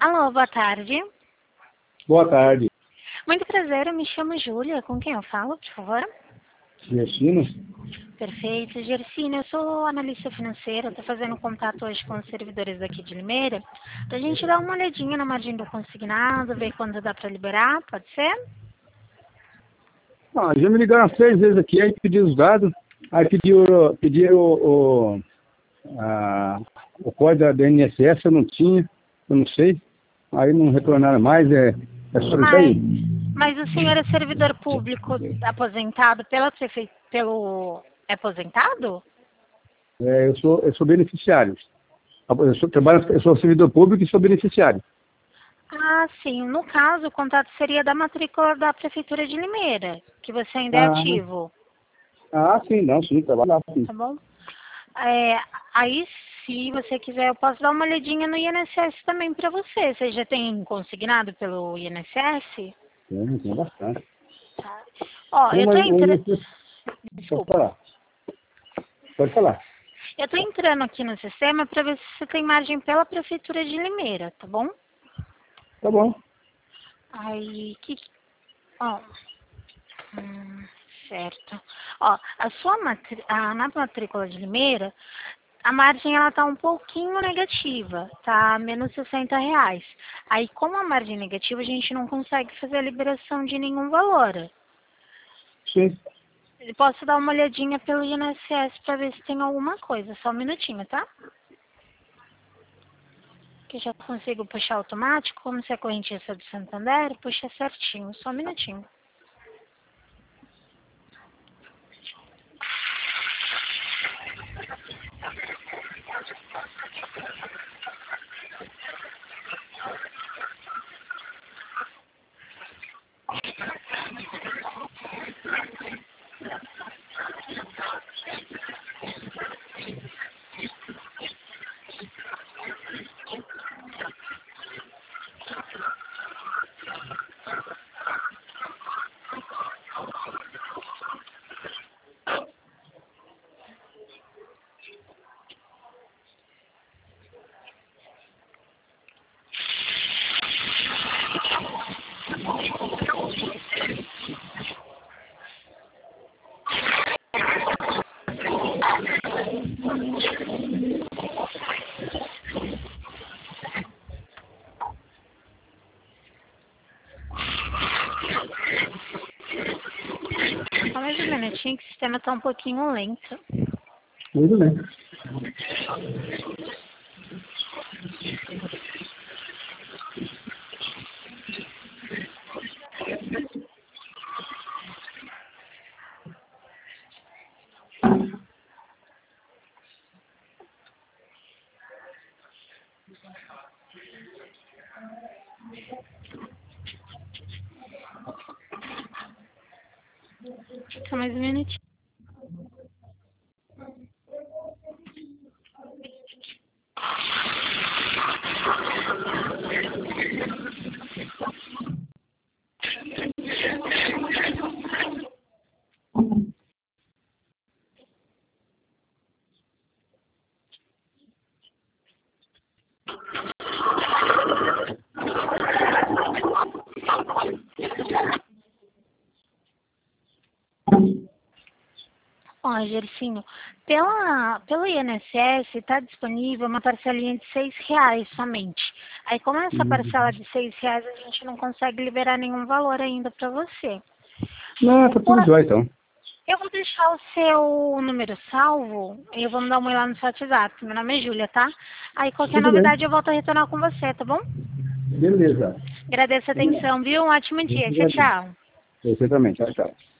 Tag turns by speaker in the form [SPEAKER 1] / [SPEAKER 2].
[SPEAKER 1] Alô, boa tarde.
[SPEAKER 2] Boa tarde.
[SPEAKER 1] Muito prazer, eu me chamo Júlia. Com quem eu falo, por favor?
[SPEAKER 2] Gersino?
[SPEAKER 1] Perfeito. Gersina, eu sou analista financeira, estou fazendo contato hoje com os servidores daqui de Limeira, pra gente dar uma olhadinha na margem do consignado, ver quando dá para liberar, pode ser?
[SPEAKER 2] Já me ligaram 3 vezes aqui, aí pedi os dados, aí pediram o código da INSS, eu não tinha, eu não sei, aí não retornaram mais, é sobre isso aí.
[SPEAKER 1] Mas o senhor é servidor público aposentado pelo... É aposentado?
[SPEAKER 2] Eu sou beneficiário. Eu sou servidor público e sou beneficiário.
[SPEAKER 1] Ah, sim. No caso, o contato seria da matrícula da Prefeitura de Limeira, que você ainda é ativo.
[SPEAKER 2] Sim, trabalho lá, sim.
[SPEAKER 1] Tá bom? Aí, se você quiser, eu posso dar uma olhadinha no INSS também para você. Você já tem consignado pelo INSS?
[SPEAKER 2] Tem bastante.
[SPEAKER 1] Tá. Ó, eu tô entrando... Desculpa.
[SPEAKER 2] Pode falar.
[SPEAKER 1] Eu tô entrando aqui no sistema para ver se você tem margem pela Prefeitura de Limeira, tá bom?
[SPEAKER 2] Tá bom.
[SPEAKER 1] Aí, ó, certo. Ó, na matrícula de Limeira, a margem ela tá um pouquinho negativa, tá menos R$60. Aí, como a margem é negativa, a gente não consegue fazer a liberação de nenhum valor.
[SPEAKER 2] Sim.
[SPEAKER 1] Eu posso dar uma olhadinha pelo INSS para ver se tem alguma coisa. Só um minutinho, tá? Que eu já consigo puxar automático, como se é correntista do Santander, puxa certinho. Só um minutinho. Só mais um minutinho que o sistema tá um pouquinho lento.
[SPEAKER 2] Tudo bem.
[SPEAKER 1] Só mais um minutinho. Ó, Gercinho, pelo INSS está disponível uma parcelinha de R$6 somente. Aí, como essa parcela de R$6 a gente não consegue liberar nenhum valor ainda para você.
[SPEAKER 2] Não, tá tudo jóia, então.
[SPEAKER 1] Eu vou deixar o seu número salvo e eu vou mandar uma lá no seu WhatsApp. Meu nome é Júlia, tá? Aí, qualquer
[SPEAKER 2] Tudo bem.
[SPEAKER 1] novidade eu volto a retornar com você, tá bom?
[SPEAKER 2] Beleza.
[SPEAKER 1] Agradeço a atenção, viu? Um ótimo dia. Tchau, tchau.
[SPEAKER 2] Você também. Tchau, tchau.